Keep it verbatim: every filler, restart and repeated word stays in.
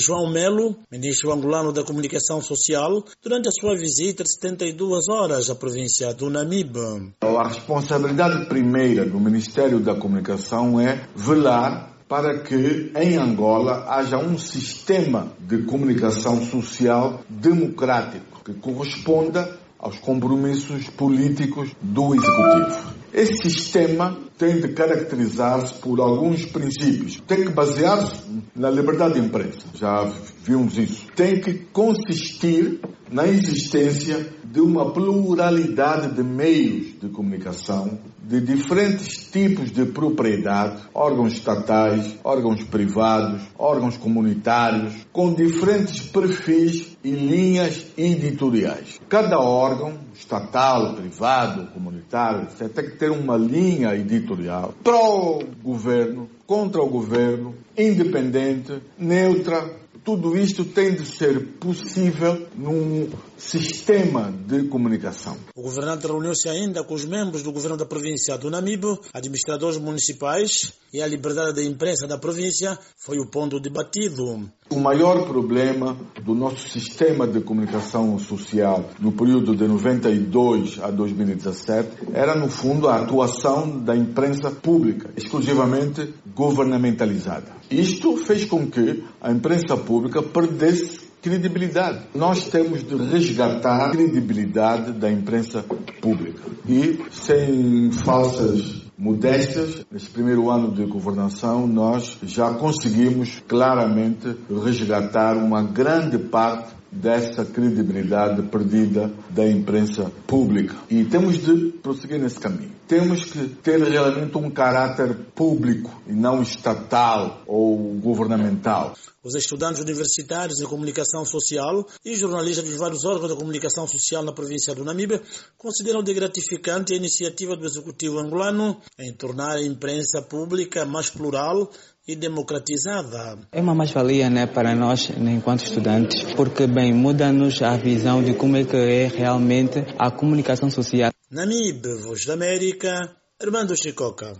João Melo, ministro angolano da Comunicação Social, durante a sua visita de setenta e duas horas à província do Namibe. A responsabilidade primeira do Ministério da Comunicação é velar para que em Angola haja um sistema de comunicação social democrático que corresponda aos compromissos políticos do Executivo. Esse sistema tem de caracterizar-se por alguns princípios. Tem que basear-se na liberdade de imprensa, já vimos isso. Tem que consistir na existência de uma pluralidade de meios de comunicação, de diferentes tipos de propriedade, órgãos estatais, órgãos privados, órgãos comunitários, com diferentes perfis e linhas editoriais. Cada órgão, estatal, privado, comunitário, etcétera, tem que ter uma linha editorial pró-governo, contra o governo, independente, neutra. Tudo isto tem de ser possível num sistema de comunicação. O governante reuniu-se ainda com os membros do governo da província do Namibe, administradores municipais, e a liberdade da imprensa da província foi o ponto debatido. O maior problema do nosso sistema de comunicação social no período de noventa e dois a dois mil e dezassete era, no fundo, a atuação da imprensa pública, exclusivamente governamentalizada. Isto fez com que a imprensa pública perdesse credibilidade. Nós temos de resgatar a credibilidade da imprensa pública. E, sem falsas modéstias, neste primeiro ano de governação, nós já conseguimos claramente resgatar uma grande parte dessa credibilidade perdida da imprensa pública. E temos de prosseguir nesse caminho. Temos que ter realmente um caráter público e não estatal ou governamental. Os estudantes universitários de comunicação social e jornalistas dos vários órgãos da comunicação social na província do Namibe consideram de gratificante a iniciativa do Executivo angolano em tornar a imprensa pública mais plural e democratizada. É uma mais-valia, né, para nós, enquanto estudantes, porque, bem, muda-nos a visão de como é que é realmente a comunicação social. Namibe, Voz da América, Armando Chicoca.